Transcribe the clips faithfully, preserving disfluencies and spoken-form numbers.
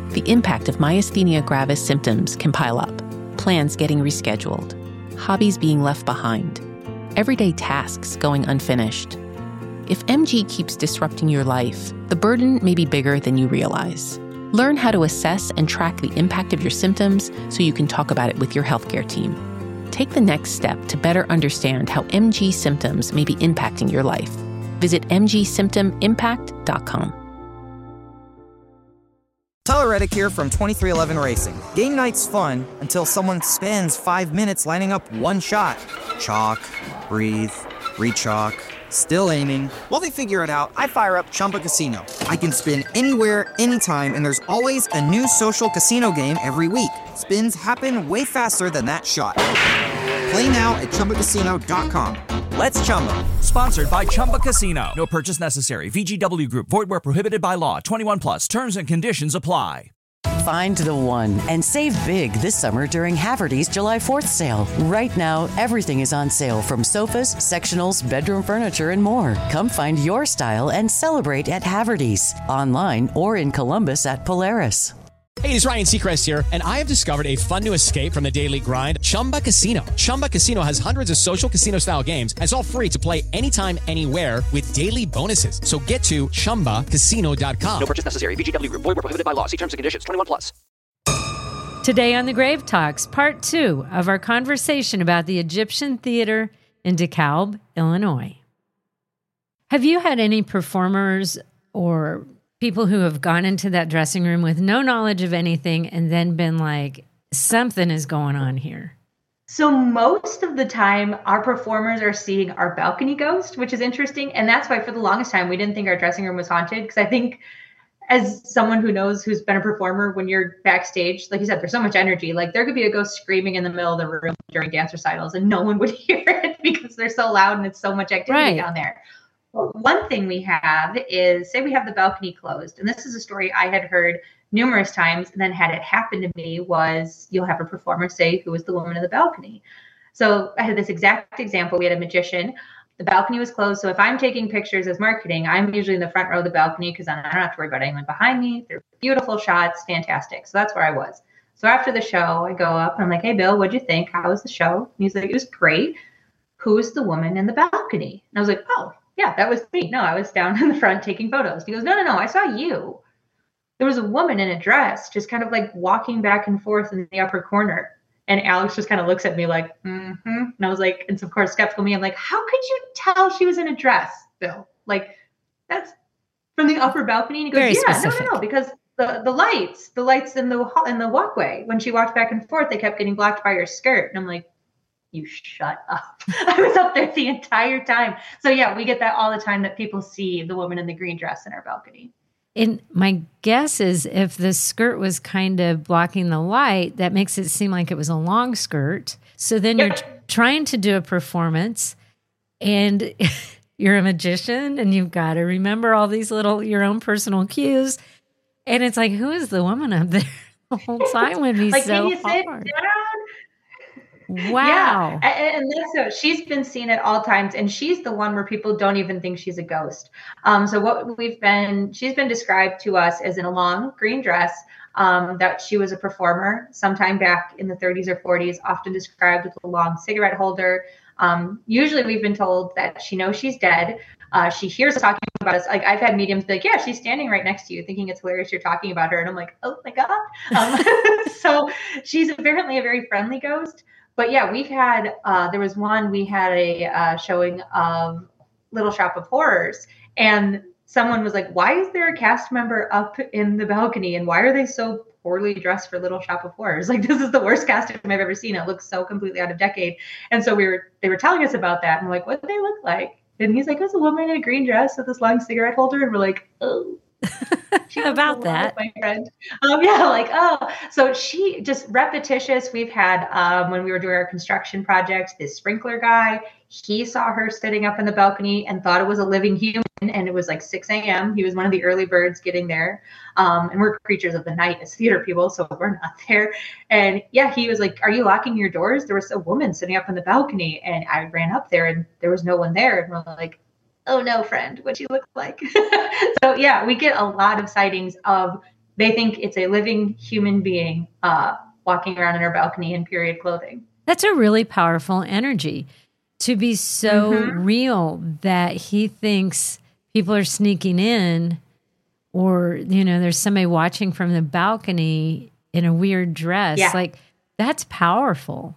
The impact of myasthenia gravis symptoms can pile up. Plans getting rescheduled, hobbies being left behind, everyday tasks going unfinished. If M G keeps disrupting your life, the burden may be bigger than you realize. Learn how to assess and track the impact of your symptoms so you can talk about it with your healthcare team. Take the next step to better understand how M G symptoms may be impacting your life. Visit m g symptom impact dot com. Tyler Reddick here from twenty-three eleven Racing. Game night's fun until someone spends five minutes lining up one shot. Chalk, breathe, re-chalk, still aiming. While they figure it out, I fire up Chumba Casino. I can spin anywhere, anytime, and there's always a new social casino game every week. Spins happen way faster than that shot. Play now at chumba casino dot com. Let's Chumba. Sponsored by Chumba Casino. No purchase necessary. V G W Group. Void where prohibited by law. twenty-one plus. Terms and conditions apply. Find the one and save big this summer during Haverty's July fourth sale. Right now, everything is on sale, from sofas, sectionals, bedroom furniture, and more. Come find your style and celebrate at Haverty's. Online or in Columbus at Polaris. Hey, it's Ryan Seacrest here, and I have discovered a fun new escape from the daily grind, Chumba Casino. Chumba Casino has hundreds of social casino-style games, and it's all free to play anytime, anywhere with daily bonuses. So get to chumba casino dot com. No purchase necessary. V G W Group. Void where prohibited by law. See terms and conditions. twenty-one plus. Today on the Grave Talks, part two of our conversation about the Egyptian Theater in DeKalb, Illinois. Have you had any performers or people who have gone into that dressing room with no knowledge of anything and then been like, something is going on here? So most of the time, our performers are seeing our balcony ghost, which is interesting. And that's why for the longest time, we didn't think our dressing room was haunted. Because I think as someone who knows, who's been a performer, when you're backstage, like you said, there's so much energy. Like there could be a ghost screaming in the middle of the room during dance recitals and no one would hear it because they're so loud and it's so much activity right down there. One thing we have is, say we have the balcony closed, and this is a story I had heard numerous times, and then had it happen to me, was you'll have a performer say, who was the woman in the balcony? So I had this exact example. We had a magician. The balcony was closed. So if I'm taking pictures as marketing, I'm usually in the front row of the balcony because then I don't have to worry about anyone behind me. They're beautiful shots, fantastic. So that's where I was. So after the show, I go up and I'm like, hey, Bill, what'd you think? How was the show? And he's like, it was great. Who's the woman in the balcony? And I was like, oh, yeah, that was me. No, I was down in the front taking photos. He goes, no, no, no, I saw you. There was a woman in a dress just kind of like walking back and forth in the upper corner. And Alex just kind of looks at me like, mm-hmm. And I was like, and of course, skeptical me, I'm like, how could you tell she was in a dress, Bill? Like, that's from the upper balcony. And he goes, Very yeah, specific. no, no, no, because the, the lights, the lights in the in the walkway, when she walked back and forth, they kept getting blocked by her skirt. And I'm like, you shut up. I was up there the entire time. So yeah, we get that all the time, that people see the woman in the green dress in our balcony. And my guess is if the skirt was kind of blocking the light, that makes it seem like it was a long skirt. So then you're t- trying to do a performance and you're a magician and you've got to remember all these little, your own personal cues. And it's like, who is the woman up there the whole time would be like, so can you sit hard. down? Wow. Yeah. And, and that's so she's been seen at all times. And she's the one where people don't even think she's a ghost. Um, so what we've been, she's been described to us as in a long green dress, um, that she was a performer sometime back in the thirties or forties, often described with a long cigarette holder. Um, usually we've been told that she knows she's dead. Uh, she hears us talking about us. Like I've had mediums be like, yeah, she's standing right next to you thinking it's hilarious you're talking about her. And I'm like, oh my God. Um, so she's apparently a very friendly ghost. But yeah, we've had, uh, there was one, we had a uh, showing of Little Shop of Horrors, and someone was like, why is there a cast member up in the balcony? And why are they so poorly dressed for Little Shop of Horrors? Like, this is the worst costume I've ever seen. It looks so completely out of decade. And so we were, they were telling us about that. And we're like, what do they look like? And he's like, it was a woman in a green dress with this long cigarette holder. And we're like, oh. About that, my friend. Um, yeah, like, oh, so she just repetitious. We've had, um, when we were doing our construction project, this sprinkler guy, he saw her sitting up in the balcony and thought it was a living human. And it was like six a.m. He was one of the early birds getting there. Um, and we're creatures of the night as theater people, so we're not there. And yeah, he was like, are you locking your doors? There was a woman sitting up in the balcony. And I ran up there and there was no one there. And we're like, oh no, friend, what'd she look like? So yeah, we get a lot of sightings of They think it's a living human being uh, walking around in her balcony in period clothing. That's a really powerful energy to be so mm-hmm. real that he thinks people are sneaking in, or, you know, there's somebody watching from the balcony in a weird dress. Yeah. Like, that's powerful.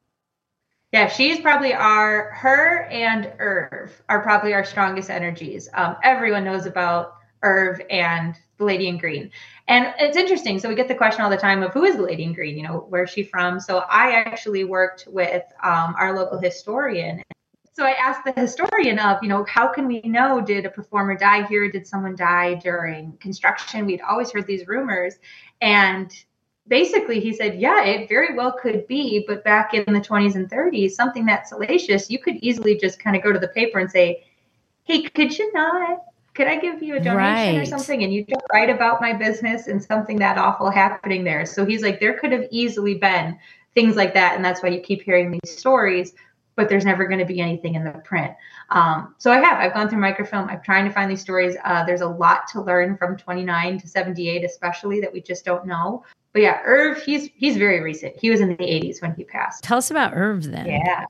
Yeah, she's probably our, her and Irv are probably our strongest energies. Um, everyone knows about Irv and the Lady in Green. And it's interesting. So we get the question all the time of who is the Lady in Green? You know, where's she from? So I actually worked with um, our local historian. So I asked the historian of, you know, how can we know, did a performer die here? Did someone die during construction? We'd always heard these rumors. And basically he said, yeah, it very well could be. But back in the twenties and thirties, something that salacious, you could easily just kind of go to the paper and say, hey, could you not? Could I give you a donation right. or something? And you don't write about my business and something that awful happening there. So he's like, there could have easily been things like that. And that's why you keep hearing these stories, but there's never going to be anything in the print. Um, so I have, I've gone through microfilm. I'm trying to find these stories. Uh, there's a lot to learn from twenty-nine to seventy-eight, especially that we just don't know. But yeah, Irv, he's, he's very recent. He was in the eighties when he passed. Tell us about Irv then. Yeah.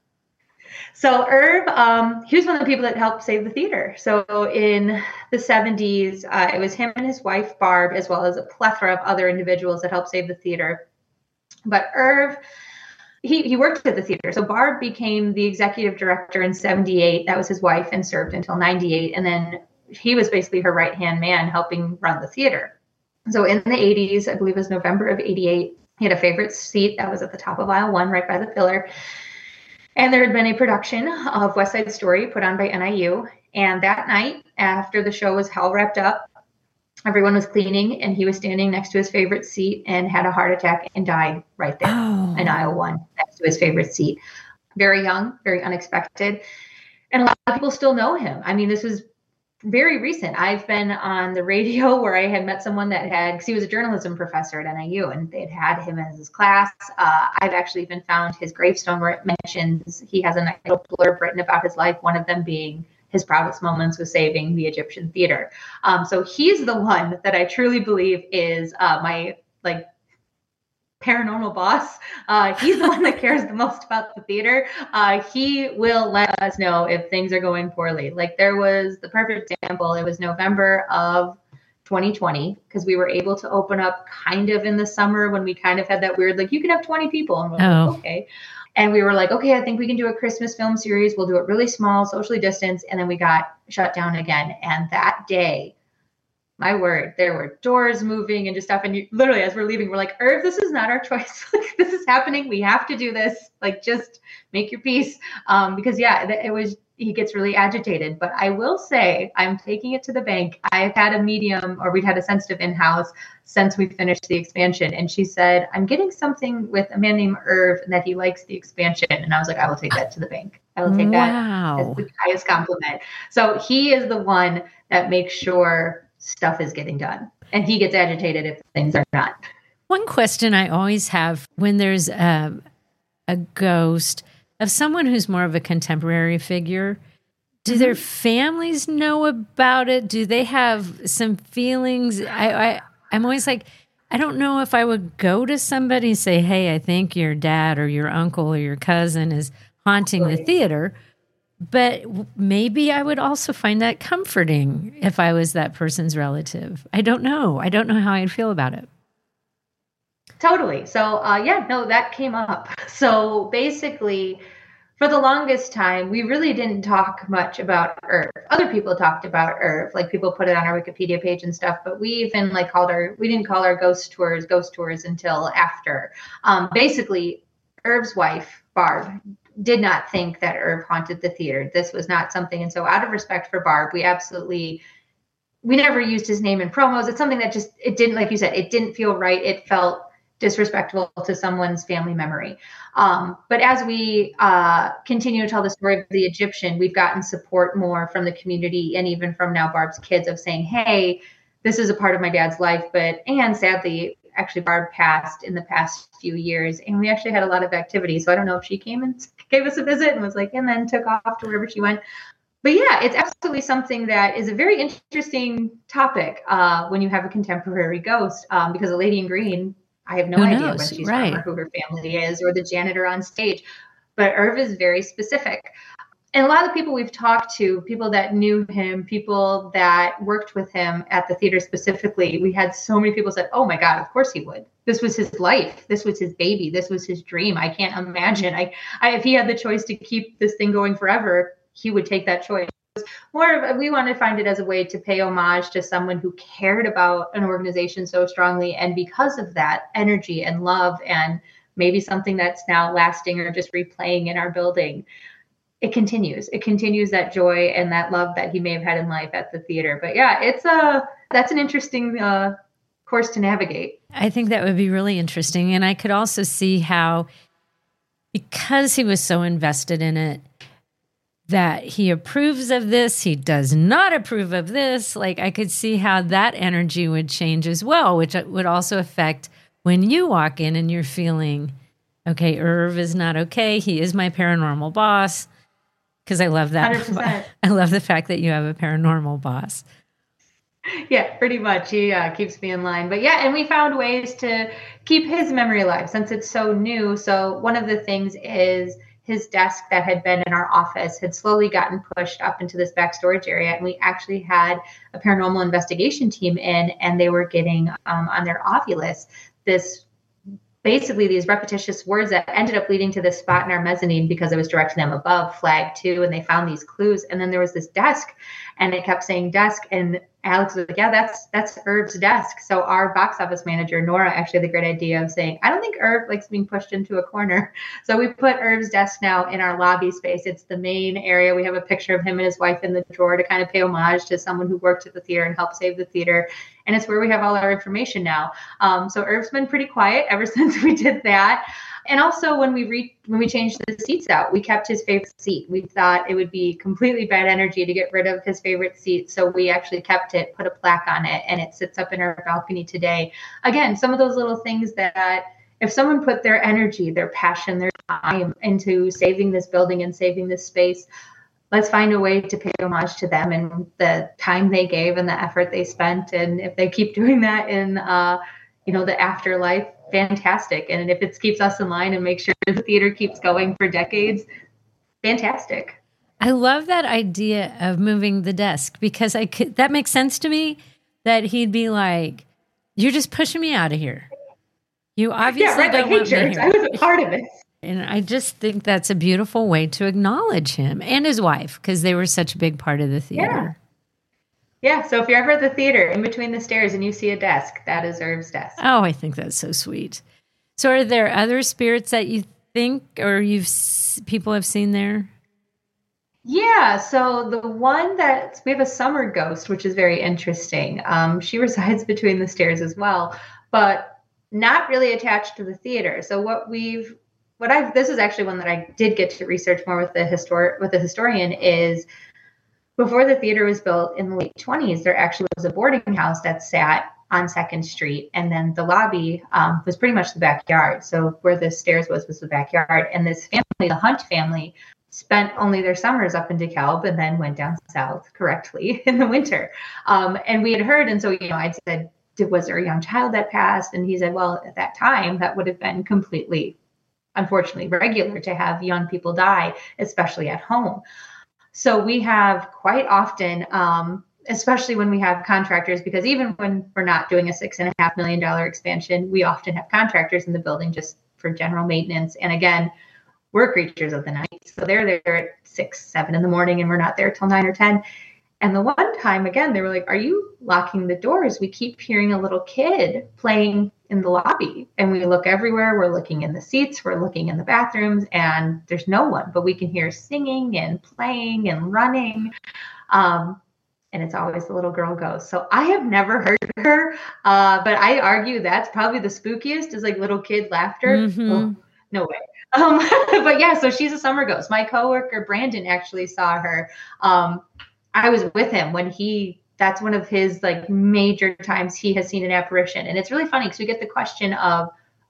So Irv, um, he was one of the people that helped save the theater. So in the seventies, uh, it was him and his wife, Barb, as well as a plethora of other individuals that helped save the theater. But Irv, he, he worked at the theater. So Barb became the executive director in seventy-eight. That was his wife, and served until ninety-eight. And then he was basically her right-hand man helping run the theater. So in the eighties, I believe it was November of eighty-eight, he had a favorite seat that was at the top of aisle one, right by the pillar. And there had been a production of West Side Story put on by N I U. And that night, after the show was all wrapped up, everyone was cleaning, and he was standing next to his favorite seat and had a heart attack and died right there oh. in aisle one, next to his favorite seat. Very young, very unexpected. And a lot of people still know him. I mean, this was very recent. I've been on the radio where I had met someone that had, because he was a journalism professor at N I U, and they'd had him as his class. Uh, I've actually even found his gravestone where it mentions he has a nice little blurb written about his life, one of them being his proudest moments was saving the Egyptian theater. Um, so he's the one that I truly believe is uh, my like paranormal boss. Uh, he's the one that cares the most about the theater. Uh, he will let us know if things are going poorly. Like there was the perfect example. It was November of twenty twenty, because we were able to open up kind of in the summer when we kind of had that weird, like you can have twenty people. And we're oh. like, okay. And we were like, okay, I think we can do a Christmas film series. We'll do it really small, socially distanced. And then we got shut down again. And that day, my word, there were doors moving and just stuff. And you, literally, as we're leaving, we're like, Irv, this is not our choice. This is happening. We have to do this. Like, just make your peace. Um, because, yeah, it was, he gets really agitated. But I will say, I'm taking it to the bank. I've had a medium, or we've had a sensitive in-house since we finished the expansion. And she said, I'm getting something with a man named Irv and that he likes the expansion. And I was like, I will take that to the bank. I will take wow. that as the highest compliment. So he is the one that makes sure stuff is getting done. And he gets agitated if things are not. One question I always have when there's a, a ghost of someone who's more of a contemporary figure, do mm-hmm. their families know about it? Do they have some feelings? I, I, I'm always like, I don't know if I would go to somebody and say, hey, I think your dad or your uncle or your cousin is haunting right. the theater. But maybe I would also find that comforting if I was that person's relative. I don't know. I don't know how I'd feel about it. Totally. So, uh, yeah, no, that came up. So basically, for the longest time, we really didn't talk much about Irv. Other people talked about Irv, like people put it on our Wikipedia page and stuff, but we even like called our, we didn't call our ghost tours ghost tours until after. Um, basically, Irv's wife, Barb, did not think that Irv haunted the theater. This was not something. And so out of respect for Barb, we absolutely, we never used his name in promos. It's something that just, it didn't, like you said, it didn't feel right. It felt disrespectful to someone's family memory. Um, but as we uh, continue to tell the story of the Egyptian, we've gotten support more from the community and even from now Barb's kids of saying, hey, this is a part of my dad's life. But, and sadly, actually Barb passed in the past few years, and we actually had a lot of activity. So I don't know if she came and gave us a visit and was like, and then took off to wherever she went. but yeah, it's absolutely something that is a very interesting topic uh, when you have a contemporary ghost, um, because a lady in green, I have no Who idea knows? when she's Right. from or who her family is or the janitor on stage. But Irv is very specific. And a lot of the people we've talked to, people that knew him, people that worked with him at the theater specifically, we had so many people said, oh my God, of course he would. This was his life. This was his baby. This was his dream. I can't imagine. I, I if he had the choice to keep this thing going forever, he would take that choice. More of, we want to find it as a way to pay homage to someone who cared about an organization so strongly. And because of that energy and love, and maybe something that's now lasting or just replaying in our building, it continues. It continues that joy and that love that he may have had in life at the theater. But yeah, it's a, that's an interesting uh, course to navigate. I think that would be really interesting. And I could also see how, because he was so invested in it, that he approves of this, he does not approve of this. Like, I could see how that energy would change as well, which would also affect when you walk in and you're feeling, okay, Irv is not okay. He is my paranormal boss. Because I love that. one hundred percent. I love the fact that you have a paranormal boss. Yeah, pretty much. He uh, keeps me in line. But yeah, and we found ways to keep his memory alive since it's so new. So one of the things is his desk that had been in our office had slowly gotten pushed up into this back storage area. And we actually had a paranormal investigation team in, and they were getting um, on their Ovilus this basically these repetitious words that ended up leading to this spot in our mezzanine because I was directing them above flag two, and they found these clues. And then there was this desk, and it kept saying desk. And Alex was like, yeah, that's that's Irv's desk. So our box office manager, Nora, actually had the great idea of saying, I don't think Irv likes being pushed into a corner. So we put Irv's desk now in our lobby space. It's the main area. We have a picture of him and his wife in the drawer to kind of pay homage to someone who worked at the theater and helped save the theater. And it's where we have all our information now. Um, so Irv's been pretty quiet ever since we did that. And also when we re- when we changed the seats out, we kept his favorite seat. We thought it would be completely bad energy to get rid of his favorite seat. So we actually kept it, put a plaque on it, and it sits up in our balcony today. Again, some of those little things that if someone put their energy, their passion, their time into saving this building and saving this space, let's find a way to pay homage to them and the time they gave and the effort they spent. And if they keep doing that in, uh, you know, the afterlife, fantastic. And if it keeps us in line and makes sure the theater keeps going for decades, fantastic. I love that idea of moving the desk because I could, that makes sense to me that he'd be like, you're just pushing me out of here. You obviously yeah, right, don't like, want hey, me church, here. I was a part of it. And I just think that's a beautiful way to acknowledge him and his wife because they were such a big part of the theater. Yeah. yeah. So if you're ever at the theater in between the stairs and you see a desk, that is Irv's desk. Oh, I think that's so sweet. So are there other spirits that you think or you've people have seen there? Yeah. So the one that we have a summer ghost, which is very interesting. Um, she resides between the stairs as well, but not really attached to the theater. So what we've What I've this is actually one that I did get to research more with the histor with the historian is before the theater was built in the late twenties, there actually was a boarding house that sat on Second Street, and then the lobby um, was pretty much the backyard. So where the stairs was was the backyard, and this family, the Hunt family, spent only their summers up in DeKalb and then went down south correctly in the winter. Um, and we had heard, and so you know, I said, was there a young child that passed? And he said, well, at that time, that would have been completely, unfortunately, regular to have young people die, especially at home. So we have quite often, um, especially when we have contractors, because even when we're not doing a six and a half million dollar expansion, we often have contractors in the building just for general maintenance. And again, we're creatures of the night. So they're there at six, seven in the morning, and we're not there till nine or ten. And the one time, again, they were like, are you locking the doors? We keep hearing a little kid playing in the lobby, and we look everywhere. We're looking in the seats, we're looking in the bathrooms, and there's no one, but we can hear singing and playing and running. Um, and it's always the little girl ghost. So I have never heard her, uh, but I argue that's probably the spookiest is like little kid laughter. Mm-hmm. Oh, no way. Um, but yeah, so she's a summer ghost. My coworker, Brandon, actually saw her. Um, I was with him when he, that's one of his like major times he has seen an apparition. And it's really funny because we get the question of,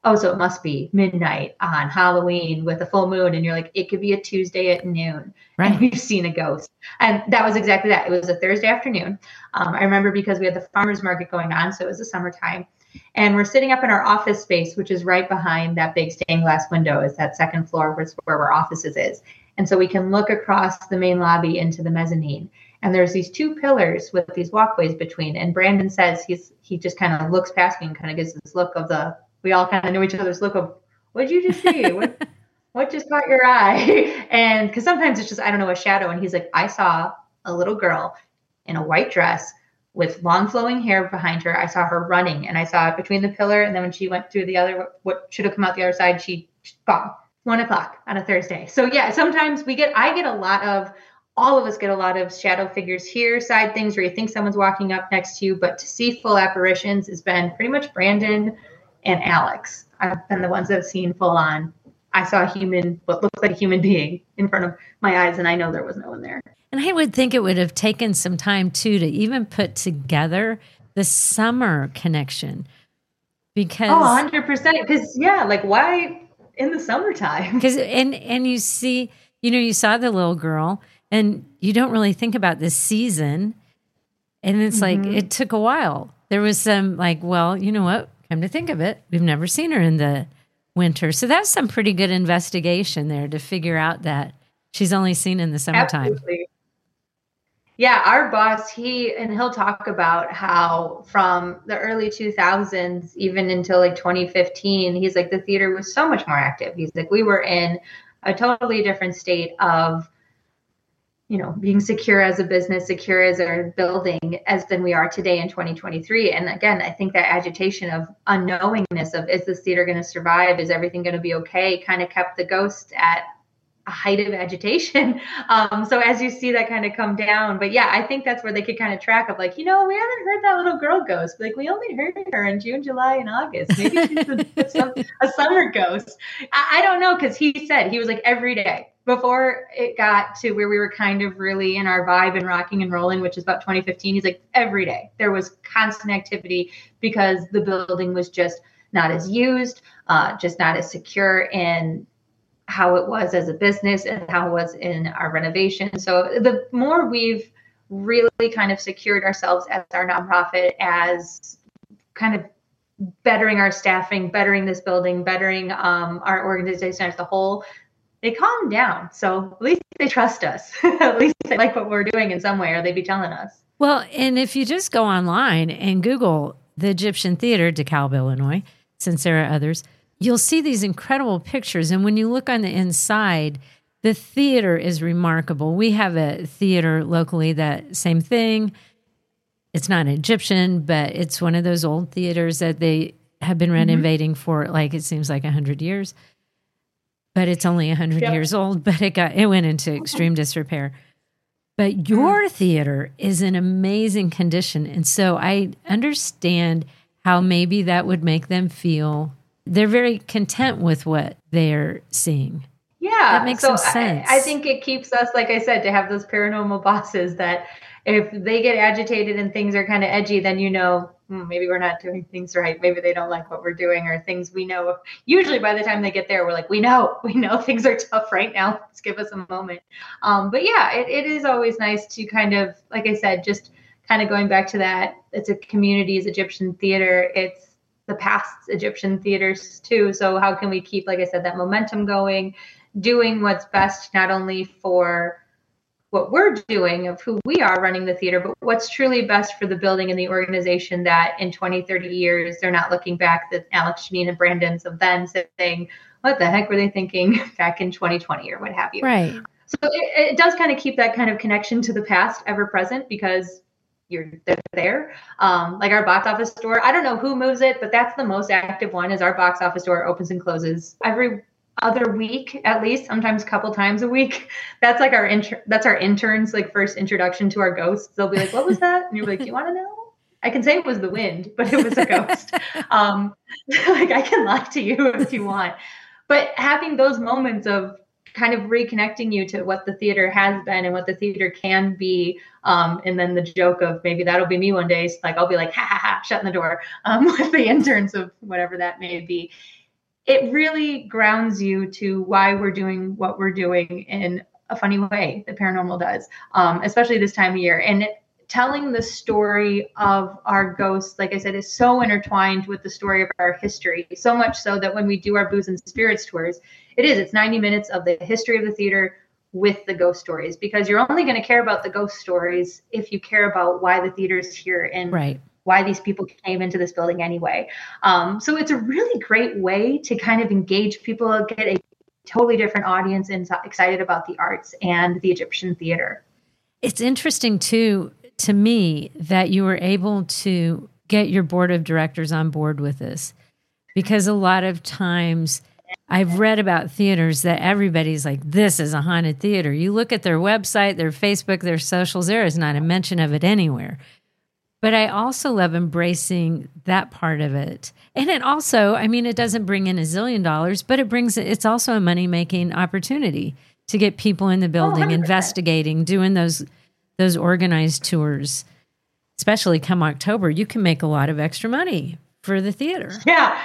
oh, so it must be midnight on Halloween with a full moon. And you're like, it could be a Tuesday at noon. Right. And we've seen a ghost. And that was exactly that. It was a Thursday afternoon. Um, I remember because we had the farmer's market going on. So it was the summertime. And we're sitting up in our office space, which is right behind that big stained glass window. Is that second floor where, where our offices is. And so we can look across the main lobby into the mezzanine. And there's these two pillars with these walkways between. And Brandon says he's he just kind of looks past me and kind of gives this look of the, we all kind of know each other's look of, what'd you just see? What, what just caught your eye? And because sometimes it's just, I don't know, a shadow. And he's like, I saw a little girl in a white dress with long flowing hair behind her. I saw her running, and I saw it between the pillar. And then when she went through the other, what should have come out the other side, she gone. One o'clock on a Thursday. So yeah, sometimes we get, I get a lot of, all of us get a lot of shadow figures here, side things where you think someone's walking up next to you, but to see full apparitions has been pretty much Brandon and Alex. I've been the ones that have seen full on. I saw a human, what looked like a human being in front of my eyes, and I know there was no one there. And I would think it would have taken some time too to even put together the summer connection, because oh, one hundred percent. Because yeah, like why in the summertime? Because and and you see, you know, you saw the little girl, and you don't really think about this season, and it's mm-hmm. like it took a while. There was some like, well, you know what? Come to think of it, we've never seen her in the winter, so that's some pretty good investigation there to figure out that she's only seen in the summertime. Absolutely. Yeah, our boss, he, and he'll talk about how from the early two thousands, even until like twenty fifteen, he's like, the theater was so much more active. He's like, we were in a totally different state of, you know, being secure as a business, secure as a building as than we are today in twenty twenty-three. And again, I think that agitation of unknowingness of, is this theater going to survive? Is everything going to be okay? Kind of kept the ghost at a height of agitation. Um, so as you see that kind of come down, but yeah, I think that's where they could kind of track of like, you know, we haven't heard that little girl ghost. Like we only heard her in June, July, and August. Maybe she's a, some, a summer ghost. I, I don't know. Cause he said, he was like every day before it got to where we were kind of really in our vibe and rocking and rolling, which is about twenty fifteen. He's like every day there was constant activity because the building was just not as used, uh, just not as secure, and how it was as a business and how it was in our renovation. So the more we've really kind of secured ourselves as our nonprofit, as kind of bettering our staffing, bettering this building, bettering um, our organization as a whole, they calm down. So at least they trust us. At least they like what we're doing in some way, or they'd be telling us. Well, and if you just go online and Google the Egyptian Theater, DeKalb, Illinois, since there are others, you'll see these incredible pictures. And when you look on the inside, the theater is remarkable. We have a theater locally that same thing. It's not Egyptian, but it's one of those old theaters that they have been renovating mm-hmm. for like, it seems like a hundred years, but it's only a hundred yep. years old, but it got, it went into extreme disrepair. But your theater is in amazing condition. And so I understand how maybe that would make them feel they're very content with what they're seeing. Yeah. That makes so some sense. I, I think it keeps us, like I said, to have those paranormal bosses that if they get agitated and things are kind of edgy, then you know, hmm, maybe we're not doing things right. Maybe they don't like what we're doing, or things we know. Usually by the time they get there, we're like, we know, we know things are tough right now. Let's give us a moment. Um, but yeah, it, it is always nice to kind of, like I said, just kind of going back to that. It's a community's Egyptian theater. It's the past Egyptian theaters too. So how can we keep, like I said, that momentum going, doing what's best, not only for what we're doing of who we are running the theater, but what's truly best for the building and the organization, that in twenty, thirty years, they're not looking back, that Alex, Janine, and Brandon's of then saying, what the heck were they thinking back in twenty twenty or what have you? Right. So it, it does kind of keep that kind of connection to the past ever present, because you're there. Um, like our box office door, I don't know who moves it, but that's the most active one. Is our box office door opens and closes every other week, at least, sometimes a couple times a week. That's like our inter- that's our interns, like first introduction to our ghosts. They'll be like, what was that? And you're like, you want to know? I can say it was the wind, but it was a ghost. um, like I can lie to you if you want. But having those moments of kind of reconnecting you to what the theater has been and what the theater can be. Um, and then the joke of maybe that'll be me one day. Like I'll be like, ha ha ha, shutting the door um, with the interns of whatever that may be. it really grounds you to why we're doing what we're doing in a funny way, the paranormal does, um, especially this time of year. And it, telling the story of our ghosts, like I said, is so intertwined with the story of our history, so much so that when we do our Booze and Spirits tours, it is, it's ninety minutes of the history of the theater with the ghost stories, because you're only going to care about the ghost stories if you care about why the theater is here and right. why these people came into this building anyway. Um, so it's a really great way to kind of engage people, get a totally different audience and excited about the arts and the Egyptian theater. It's interesting too, to me, that you were able to get your board of directors on board with this, because a lot of times I've read about theaters that everybody's like, this is a haunted theater. You look at their website, their Facebook, their socials, there is not a mention of it anywhere. But I also love embracing that part of it. And it also, I mean, it doesn't bring in a zillion dollars, but it brings, it's also a money-making opportunity to get people in the building, oh, investigating, doing those those organized tours. Especially come October, you can make a lot of extra money for the theater. Yeah.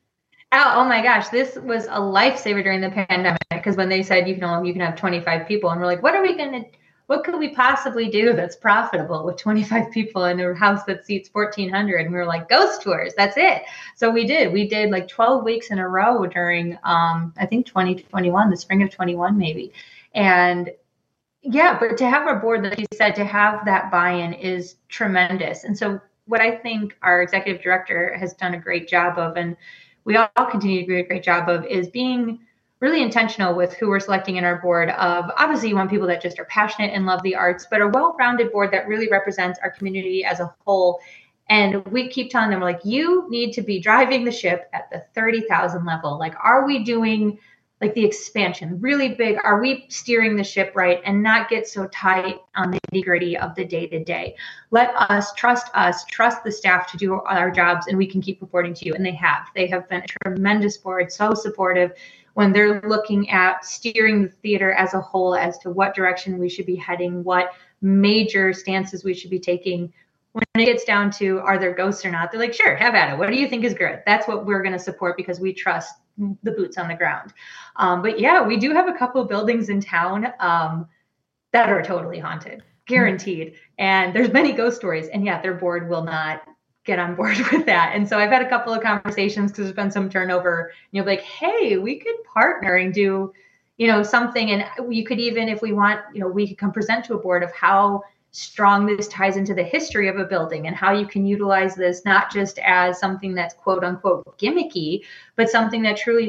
Oh, oh my gosh, this was a lifesaver during the pandemic, because when they said you can you can have twenty-five people, and we're like, what are we going to, what could we possibly do that's profitable with twenty-five people in a house that seats fourteen hundred? And we were like, ghost tours, that's it. So we did. We did like twelve weeks in a row during, um, I think twenty twenty-one, the spring of twenty-one maybe. And yeah, but to have our board, like you said, to have that buy-in is tremendous. And so what I think our executive director has done a great job of, and we all continue to do a great job of, is being really intentional with who we're selecting in our board. Of obviously you want people that just are passionate and love the arts, but a well-rounded board that really represents our community as a whole. And we keep telling them, we're like, you need to be driving the ship at the thirty thousand level. Like, are we doing like the expansion really big? Are we steering the ship right and not get so tight on the nitty gritty of the day to day? Let us trust us, trust the staff to do our jobs, and we can keep reporting to you. And they have, they have been a tremendous board, so supportive when they're looking at steering the theater as a whole as to what direction we should be heading, what major stances we should be taking. When it gets down to, are there ghosts or not? They're like, sure, have at it. What do you think is good? That's what we're going to support, because we trust the boots on the ground. Um, but yeah, we do have a couple of buildings in town um, that are totally haunted, guaranteed. And there's many ghost stories, and yeah, their board will not get on board with that. And so I've had a couple of conversations, because there's been some turnover, and you're like, hey, we could partner and do, you know, something. And you could even, if we want, you know, we could come present to a board of how strong this ties into the history of a building and how you can utilize this not just as something that's quote unquote gimmicky, but something that truly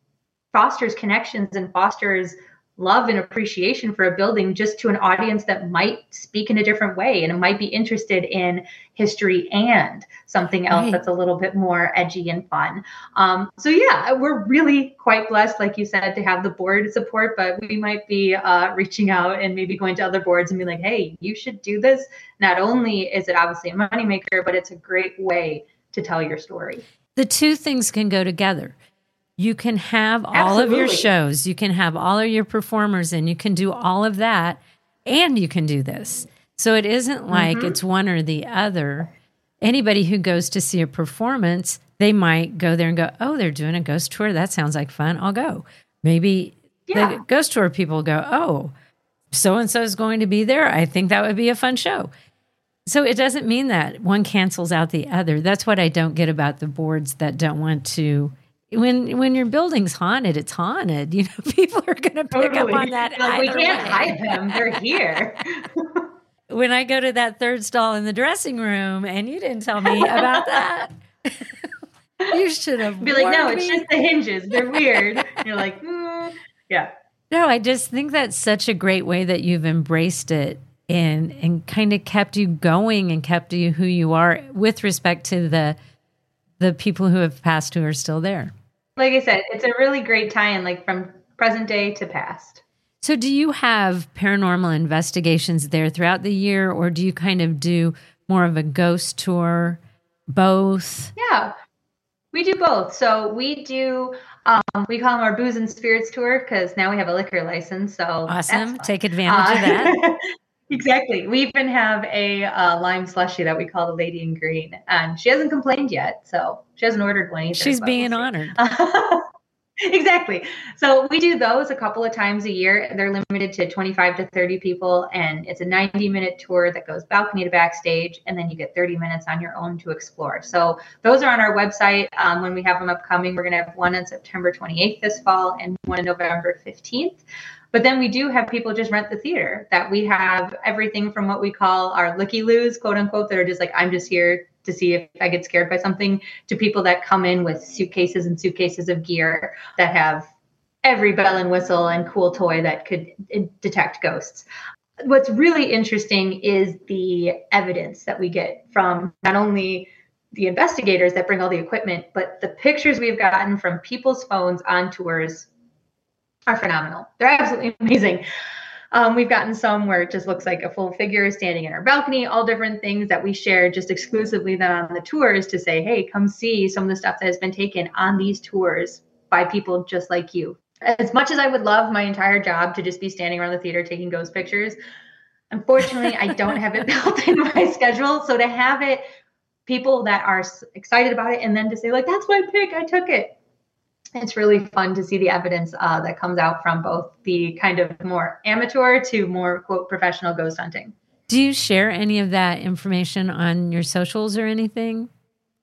fosters connections and fosters love and appreciation for a building, just to an audience that might speak in a different way and it might be interested in history and something else right. that's a little bit more edgy and fun. Um, so yeah, we're really quite blessed, like you said, to have the board support, but we might be uh, reaching out and maybe going to other boards and be like, hey, you should do this. Not only is it obviously a moneymaker, but it's a great way to tell your story. The two things can go together. You can have all Absolutely. of your shows, you can have all of your performers, and you can do all of that, and you can do this. So it isn't like mm-hmm. it's one or the other. Anybody who goes to see a performance, they might go there and go, oh, they're doing a ghost tour. That sounds like fun. I'll go. Maybe yeah. the ghost tour people go, oh, so-and-so is going to be there. I think that would be a fun show. So it doesn't mean that one cancels out the other. That's what I don't get about the boards that don't want to. When when your building's haunted, it's haunted. You know, people are going to pick totally. up on that. Like, we can't way. hide them; they're here. When I go to that third stall in the dressing room, and you didn't tell me about that, you should have be like, "No, me. It's just the hinges. They're weird." And you're like, mm, "Yeah." No, I just think that's such a great way that you've embraced it and and kind of kept you going and kept you who you are with respect to the the people who have passed who are still there. Like I said, it's a really great tie-in, like from present day to past. So do you have paranormal investigations there throughout the year, or do you kind of do more of a ghost tour, both? Yeah, we do both. So we do, um, we call them our Booze and Spirits tour, because now we have a liquor license. So awesome. Take advantage uh, of that. Exactly. We even have a uh, lime slushie that we call the Lady in Green, and she hasn't complained yet, so she hasn't ordered one either. She's being we'll honored. Exactly. So we do those a couple of times a year. They're limited to twenty-five to thirty people, and it's a ninety minute tour that goes balcony to backstage, and then you get thirty minutes on your own to explore. So those are on our website. Um, when we have them upcoming, we're going to have one on September twenty-eighth this fall and one on November fifteenth. But then we do have people just rent the theater. That we have everything from what we call our looky-loos, quote unquote, that are just like, I'm just here to see if I get scared by something, to people that come in with suitcases and suitcases of gear that have every bell and whistle and cool toy that could detect ghosts. What's really interesting is the evidence that we get from not only the investigators that bring all the equipment, but the pictures we've gotten from people's phones on tours are phenomenal. They're absolutely amazing. Um, we've gotten some where it just looks like a full figure standing in our balcony, all different things that we share just exclusively then on the tours to say, hey, come see some of the stuff that has been taken on these tours by people just like you. As much as I would love my entire job to just be standing around the theater taking ghost pictures, unfortunately, I don't have it built into my schedule. So to have it, people that are excited about it, and then to say like, that's my pick, I took it. It's really fun to see the evidence uh, that comes out from both the kind of more amateur to more, quote, professional ghost hunting. Do you share any of that information on your socials or anything?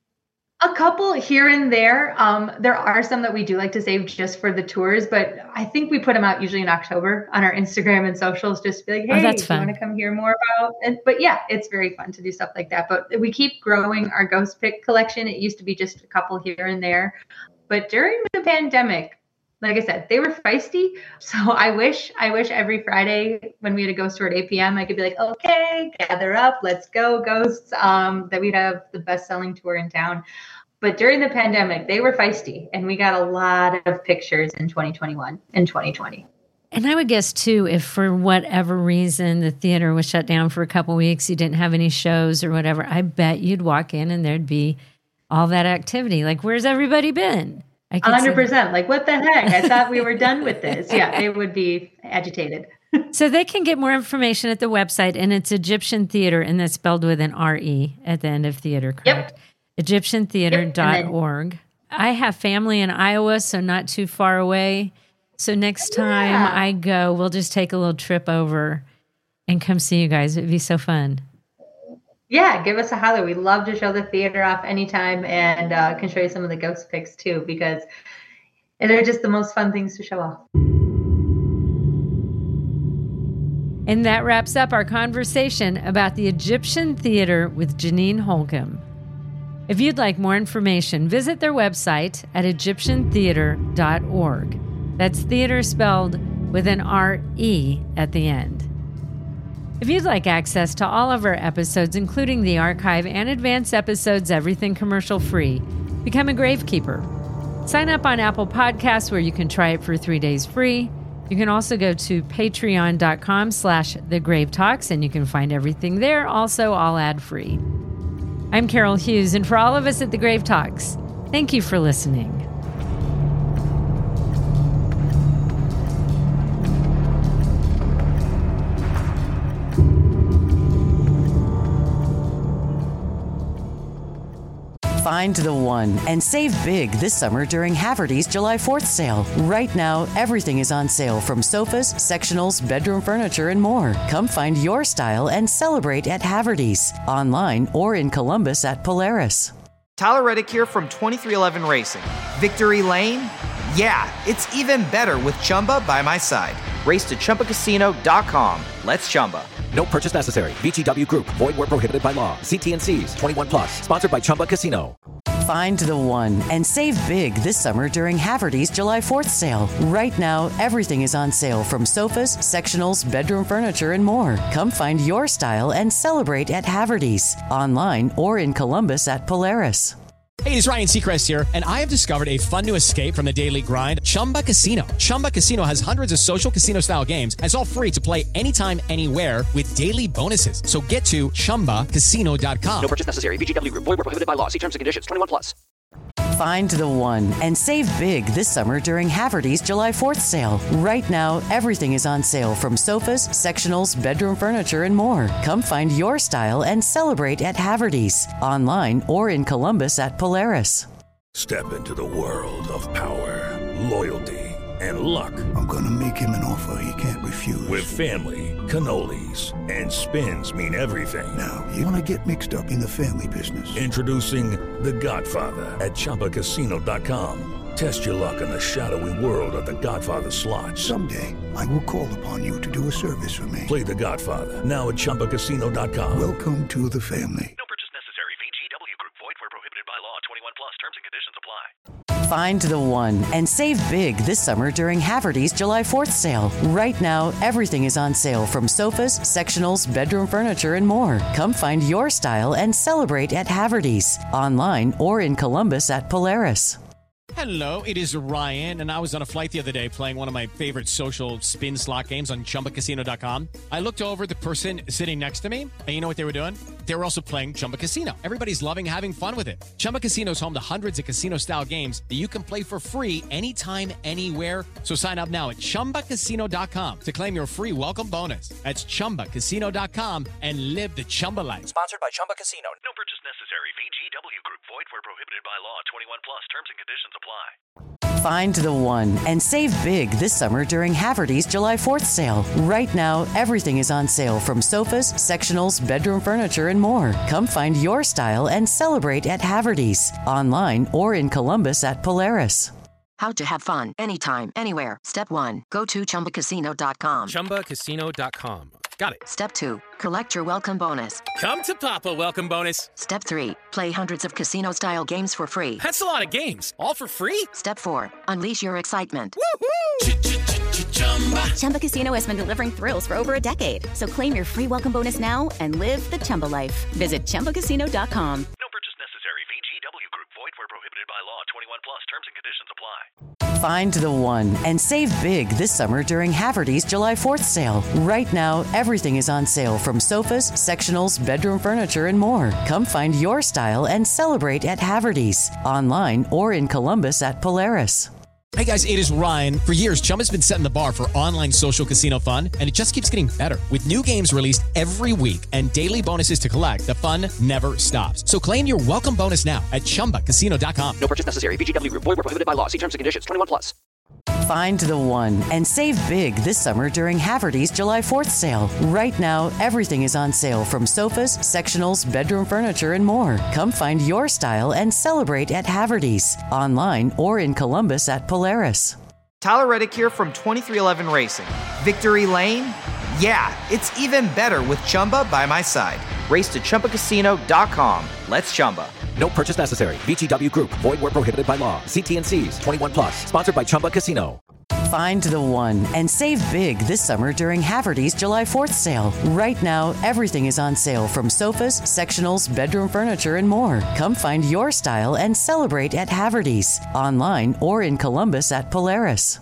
A couple here and there. Um, there are some that we do like to save just for the tours, but I think we put them out usually in October on our Instagram and socials, just to be like, hey, oh, that's do fun. you want to come hear more about? And, but yeah, it's very fun to do stuff like that. But we keep growing our ghost pick collection. It used to be just a couple here and there. But during the pandemic, like I said, they were feisty. So I wish, I wish every Friday when we had a ghost tour at eight p.m., I could be like, okay, gather up, let's go, ghosts. Um, that we'd have the best-selling tour in town. But during the pandemic, they were feisty, and we got a lot of pictures in twenty twenty-one and twenty twenty. And I would guess, too, if for whatever reason the theater was shut down for a couple of weeks, you didn't have any shows or whatever, I bet you'd walk in and there'd be all that activity. Like, where's everybody been? one hundred percent. Like, what the heck? I thought we were done with this. Yeah, they would be agitated. So they can get more information at the website, and it's Egyptian Theater, and that's spelled with an R E at the end of theater, correct? Yep. Egyptian Theater dot org. Yep. I have family in Iowa, so not too far away. So next time yeah. I go, we'll just take a little trip over and come see you guys. It'd be so fun. Yeah, give us a holler. We love to show the theater off anytime, and uh, can show you some of the ghost pics too, because they're just the most fun things to show off. And that wraps up our conversation about the Egyptian Theater with Janine Holcomb. If you'd like more information, visit their website at Egyptian Theater dot org. That's theater spelled with an R E at the end. If you'd like access to all of our episodes, including the archive and advanced episodes, everything commercial free, become a Gravekeeper. Sign up on Apple Podcasts, where you can try it for three days free. You can also go to patreon.com slash the Grave Talks, and you can find everything there, also all ad-free. I'm Carol Hughes, and for all of us at the Grave Talks, thank you for listening. Find the one and save big this summer during Haverty's July fourth sale. Right now, everything is on sale, from sofas, sectionals, bedroom furniture, and more. Come find your style and celebrate at Haverty's, online or in Columbus at Polaris. Tyler Reddick here from twenty-three eleven Racing. Victory Lane? Yeah, it's even better with Chumba by my side. Race to Chumba Casino dot com. Let's Chumba. No purchase necessary. V G W Group. Void where prohibited by law. See T and C's. twenty-one plus. Sponsored by Chumba Casino. Find the one and save big this summer during Haverty's July fourth sale. Right now, everything is on sale, from sofas, sectionals, bedroom furniture, and more. Come find your style and celebrate at Haverty's, online or in Columbus at Polaris. Hey, it's Ryan Seacrest here, and I have discovered a fun new escape from the daily grind, Chumba Casino. Chumba Casino has hundreds of social casino-style games, and it's all free to play anytime, anywhere, with daily bonuses. So get to Chumba Casino dot com. No purchase necessary. V G W Group. Void where prohibited by law. See terms and conditions. twenty-one plus. Find the one and save big this summer during Haverty's July fourth sale. Right now, everything is on sale, from sofas, sectionals, bedroom furniture, and more. Come find your style and celebrate at Haverty's, online or in Columbus at Polaris. Step into the world of power, loyalty, and luck. I'm gonna make him an offer he can't refuse. With family, cannolis, and spins mean everything. Now, you wanna get mixed up in the family business. Introducing The Godfather at Chumba Casino dot com. Test your luck in the shadowy world of The Godfather slot. Someday, I will call upon you to do a service for me. Play The Godfather, now at Chumba Casino dot com. Welcome to the family. No purchase necessary. V G W Group. Void where prohibited by law. twenty-one plus. Terms and conditions apply. Find the one and save big this summer during Haverty's July fourth sale. Right now, everything is on sale, from sofas, sectionals, bedroom furniture, and more. Come find your style and celebrate at Haverty's, online or in Columbus at Polaris. Hello, it is Ryan, and I was on a flight the other day playing one of my favorite social spin slot games on Chumba Casino dot com. I looked over at the person sitting next to me, and you know what they were doing? They were also playing Chumba Casino. Everybody's loving having fun with it. Chumba Casino is home to hundreds of casino-style games that you can play for free anytime, anywhere. So sign up now at Chumba Casino dot com to claim your free welcome bonus. That's Chumba Casino dot com and live the Chumba life. Sponsored by Chumba Casino. No purchase necessary. V G W Group. Void where prohibited by law. twenty-one plus. Terms and conditions apply. Find the one and save big this summer during Haverty's July fourth sale. Right now, everything is on sale, from sofas, sectionals, bedroom furniture, and more. Come find your style and celebrate at Haverty's, online or in Columbus at Polaris. How to have fun anytime, anywhere. Step one, go to Chumba Casino dot com. Chumba Casino dot com. Got it. Step two, collect your welcome bonus. Come to Papa welcome bonus. Step three, play hundreds of casino-style games for free. That's a lot of games, all for free? Step four, unleash your excitement. Woohoo! Chumba Casino has been delivering thrills for over a decade. So claim your free welcome bonus now and live the Chumba life. Visit Chumba Casino dot com. No purchase necessary. V G W Group. Void where prohibited by law. twenty-one plus. Terms and conditions apply. Find the one and save big this summer during Haverty's July fourth sale. Right now, everything is on sale, from sofas, sectionals, bedroom furniture, and more. Come find your style and celebrate at Haverty's, online or in Columbus at Polaris. Hey guys, it is Ryan. For years, Chumba's been setting the bar for online social casino fun, and it just keeps getting better. With new games released every week and daily bonuses to collect, the fun never stops. So claim your welcome bonus now at Chumba Casino dot com. No purchase necessary. V G W Group. Void where prohibited by law. See terms and conditions. twenty-one plus. Find the one and save big this summer during Haverty's July fourth sale. Right now, everything is on sale, from sofas, sectionals, bedroom furniture, and more. Come find your style and celebrate at Haverty's, online or in Columbus at Polaris. Tyler Reddick here from twenty-three eleven Racing. Victory Lane? Yeah, it's even better with Chumba by my side. Race to Chumba Casino dot com. Let's Chumba. No purchase necessary. V G W Group. Void where prohibited by law. See T N Cs. twenty-one plus. Sponsored by Chumba Casino. Find the one and save big this summer during Haverty's July fourth sale. Right now, everything is on sale, from sofas, sectionals, bedroom furniture, and more. Come find your style and celebrate at Haverty's, online or in Columbus at Polaris.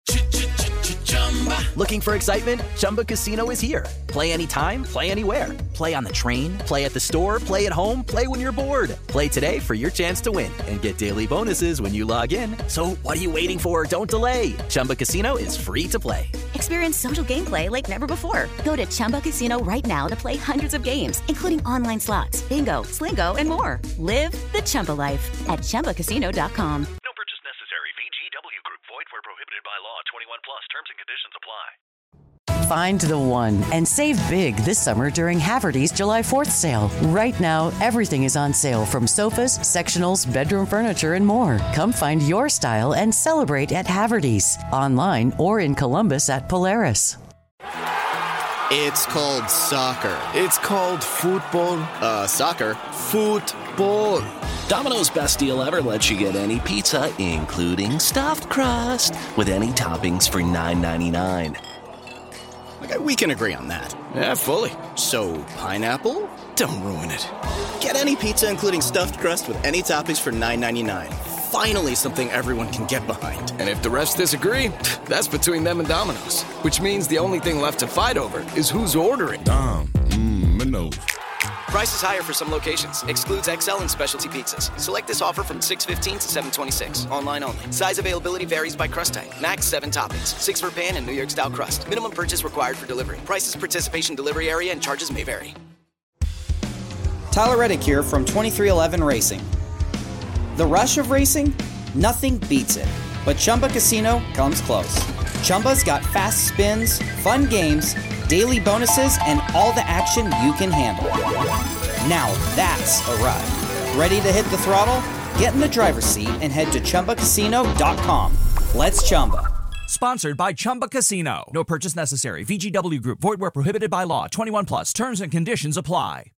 Looking for excitement? Chumba Casino is here. Play anytime, play anywhere. Play on the train, play at the store, play at home, play when you're bored. Play today for your chance to win and get daily bonuses when you log in. So what are you waiting for? Don't delay. Chumba Casino is free to play. Experience social gameplay like never before. Go to Chumba Casino right now to play hundreds of games, including online slots, bingo, Slingo, and more. Live the Chumba life at Chumba Casino dot com. No purchase necessary. V G W Group. Void where prohibited by law. twenty-one plus. Terms and conditions apply. Find the one and save big this summer during Haverty's July fourth sale. Right now, everything is on sale, from sofas, sectionals, bedroom furniture, and more. Come find your style and celebrate at Haverty's, online or in Columbus at Polaris. It's called soccer. It's called football. Uh, soccer. Football. Domino's Best Deal Ever lets you get any pizza, including stuffed crust, with any toppings for nine ninety-nine. Okay, we can agree on that. Yeah, fully. So, pineapple? Don't ruin it. Get any pizza, including stuffed crust, with any toppings for nine ninety-nine. Finally, something everyone can get behind. And if the rest disagree, that's between them and Domino's. Which means the only thing left to fight over is who's ordering. Dom, mmm, Minos. Price is higher for some locations. Excludes X L and specialty pizzas. Select this offer from six fifteen to seven twenty-six. Online only. Size availability varies by crust type. Max seven toppings. Six for pan and New York style crust. Minimum purchase required for delivery. Prices, participation, delivery area, and charges may vary. Tyler Reddick here from twenty-three eleven Racing. The rush of racing? Nothing beats it. But Chumba Casino comes close. Chumba's got fast spins, fun games, daily bonuses, and all the action you can handle. Now that's a ride. Ready to hit the throttle? Get in the driver's seat and head to Chumba Casino dot com. Let's Chumba. Sponsored by Chumba Casino. No purchase necessary. V G W Group. Void where prohibited by law. twenty-one plus. Terms and conditions apply.